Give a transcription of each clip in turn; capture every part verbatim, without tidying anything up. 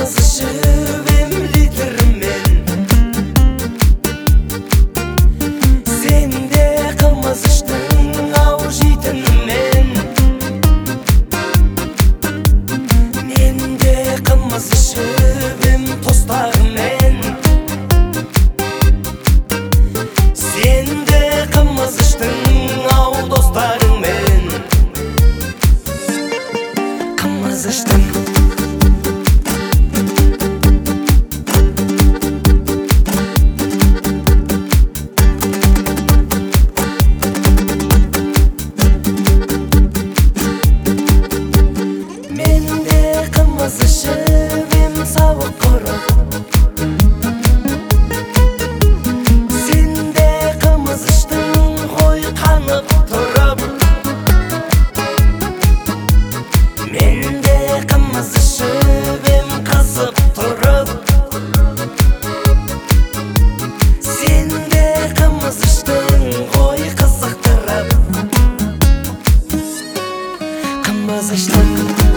ішіп ем литрмен. Сен де қымыз іштің ау жейтінмен. Мен де қымыз ішіп ем тостағымен. Сен де қымыз іштің ау достарыңмен. Қымыз іштің. Қымыз ішіп ем сауық құрып. Сен де қымыз іштің ғой қанып тұрып. Мен де қымыз ішіп ем қызып тұрып. Сен де қымыз іштің ғой қызықтырып. Қымыз іштің.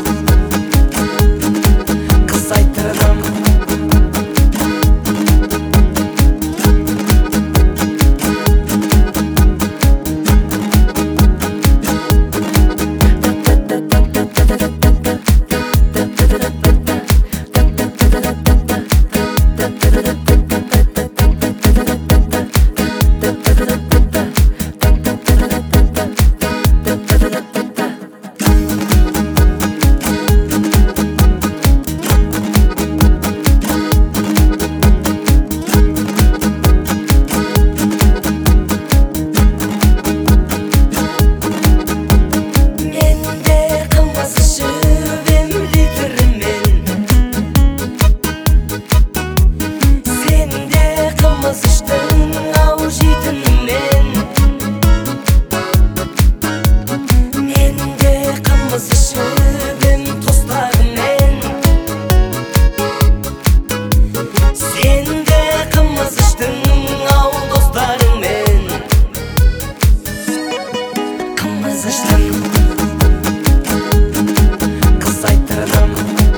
Қыз айтырдым.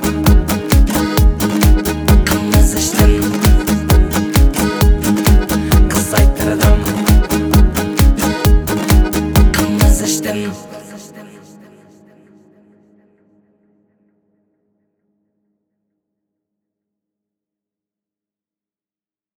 Қымыз іштім. Қыз айтырдым. Қымыз іштім.